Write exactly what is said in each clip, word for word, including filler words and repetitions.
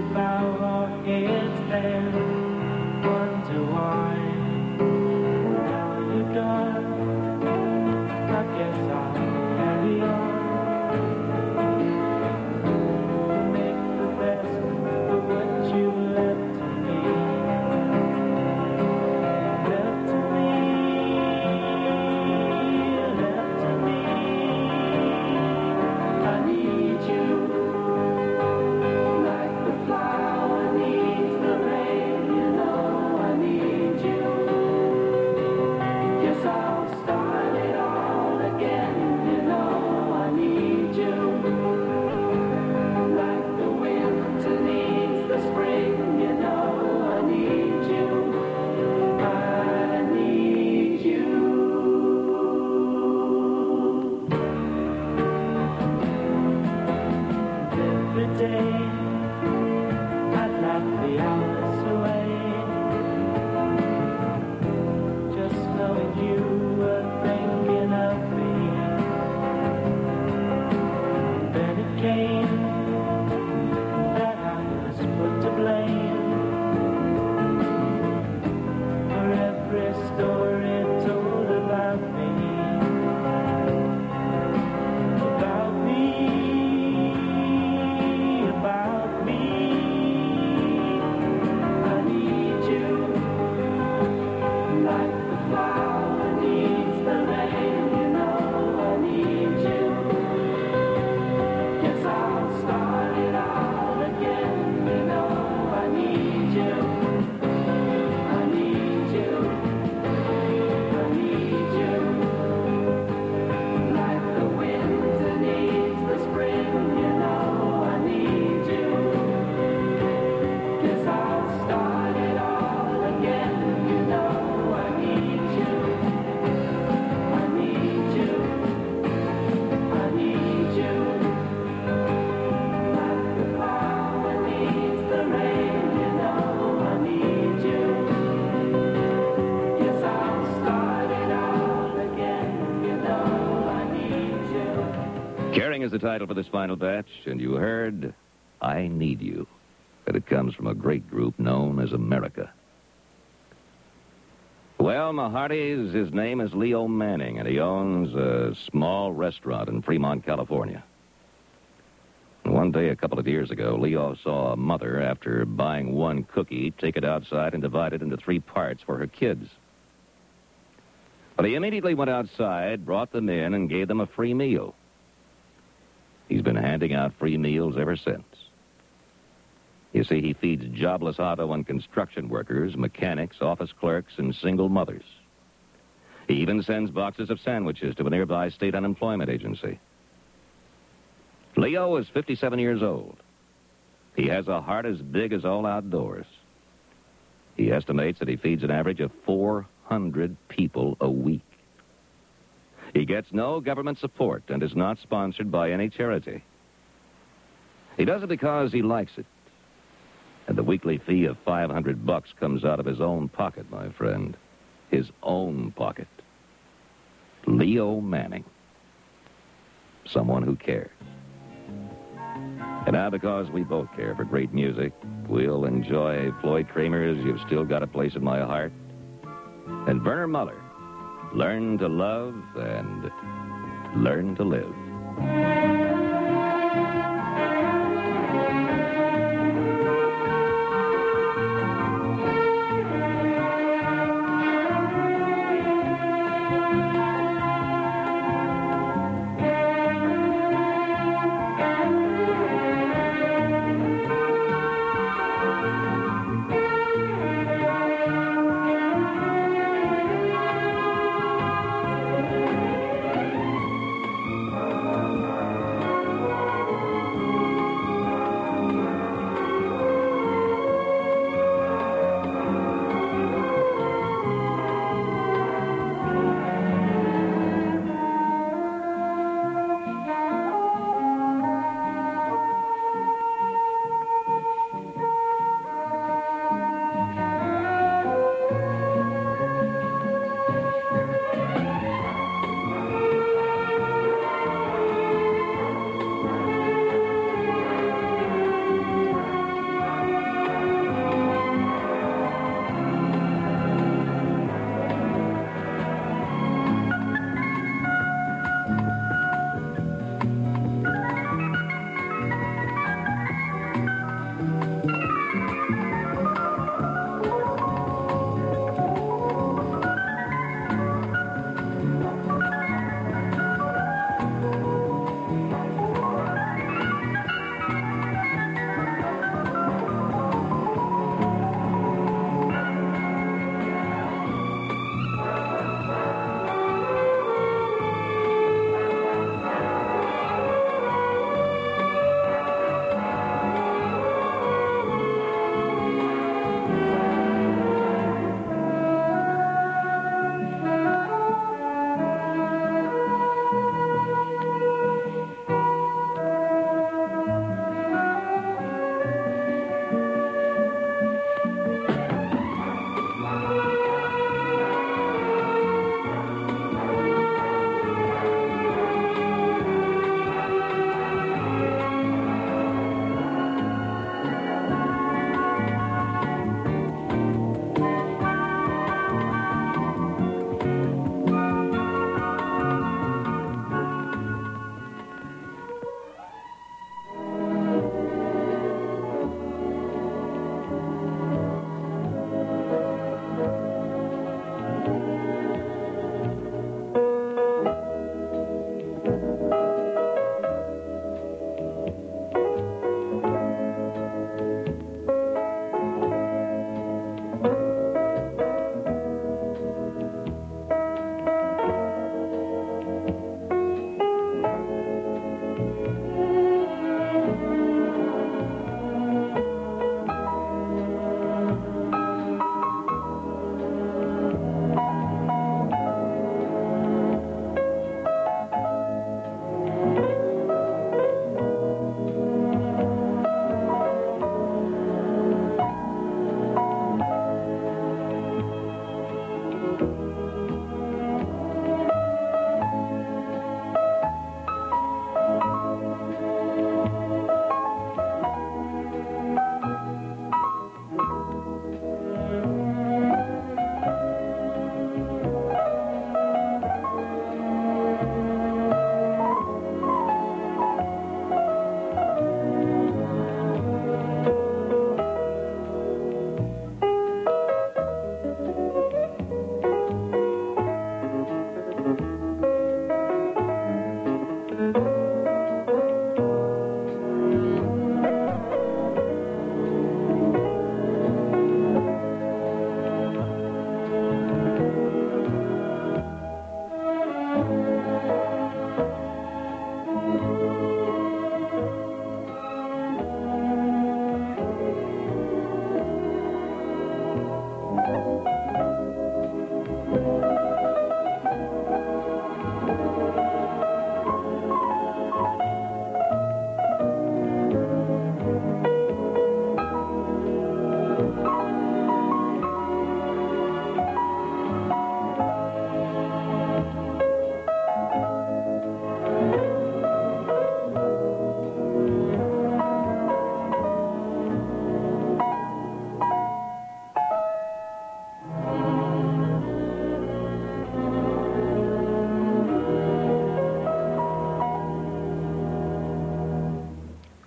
bow our heads then, wonder why. Now you're gone, I guess I'll carry on. Make the best of what you left to me. Left to me, left to me. I need you. Like the flower needs the rain, you know I need you. Yes, I'll start it all again, you know I need you. Like the winter needs the spring, you know I need you. I need you. Every day I'd laugh the hours away, just knowing you were thinking of me. Then it came that I was put to blame for every story told about me. About me, about me. I need you. Like the flower needs the rain, you know I need you. Yes, I'll start it all again, you know I need you. I need you. I need you. Like the winter needs the spring, you know I need you. Yes, I'll start it all again, you know I need you. I need you. I need you. Like the flower needs the rain, you know I need you. Yes, I'll start it all again, you know I need you. Caring is the title for this final batch, and you heard I Need You. And it comes from a great group known as America. Well, my hearties, his name is Leo Manning, and he owns a small restaurant in Fremont, California. And one day, a couple of years ago, Leo saw a mother, after buying one cookie, take it outside and divide it into three parts for her kids. But he immediately went outside, brought them in, and gave them a free meal. He's been handing out free meals ever since. You see, he feeds jobless auto and construction workers, mechanics, office clerks, and single mothers. He even sends boxes of sandwiches to a nearby state unemployment agency. Leo is fifty-seven years old. He has a heart as big as all outdoors. He estimates that he feeds an average of four hundred people a week. He gets no government support and is not sponsored by any charity. He does it because he likes it. And the weekly fee of five hundred bucks comes out of his own pocket, my friend. His own pocket. Leo Manning. Someone who cares. And now, because we both care for great music, we'll enjoy Floyd Kramer's You've Still Got a Place in My Heart, and Werner Muller, Learn to Love and Learn to Live.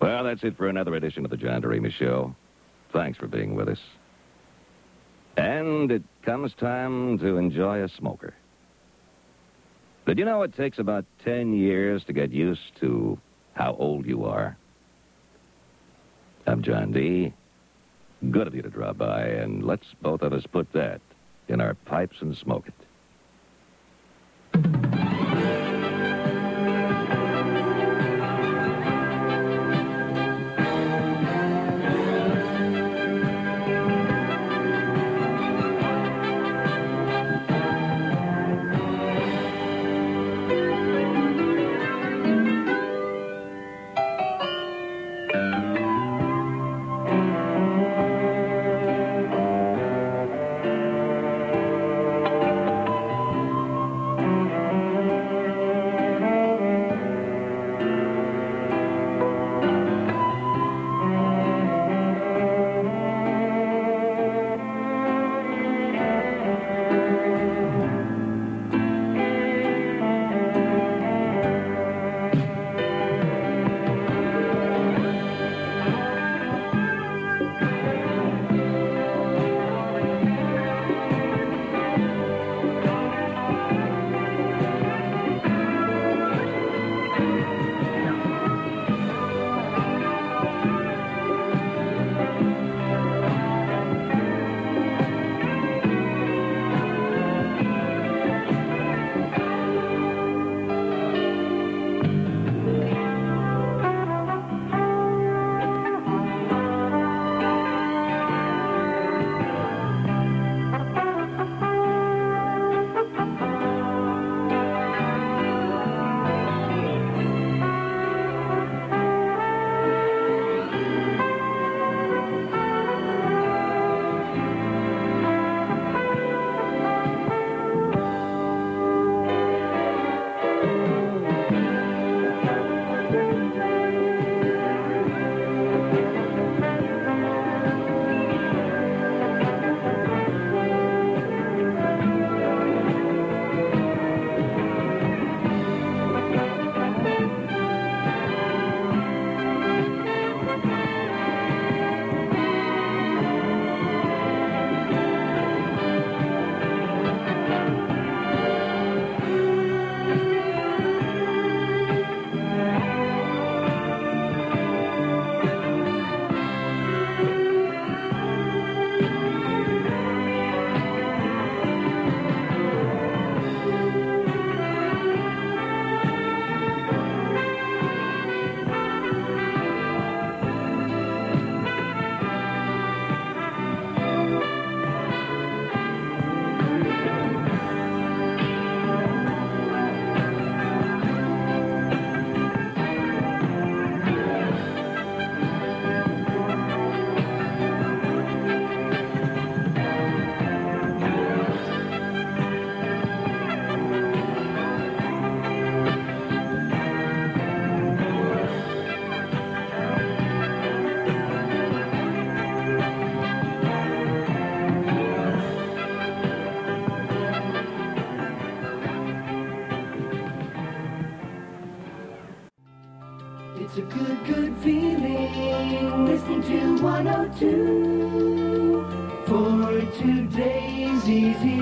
Well, that's it for another edition of the John DeRemus Show. Thanks for being with us. And it comes time to enjoy a smoker. Did you know it takes about ten years to get used to how old you are? I'm John D. Good of you to drop by, and let's both of us put that in our pipes and smoke it. It's a good, good feeling listening to one oh two for today's easy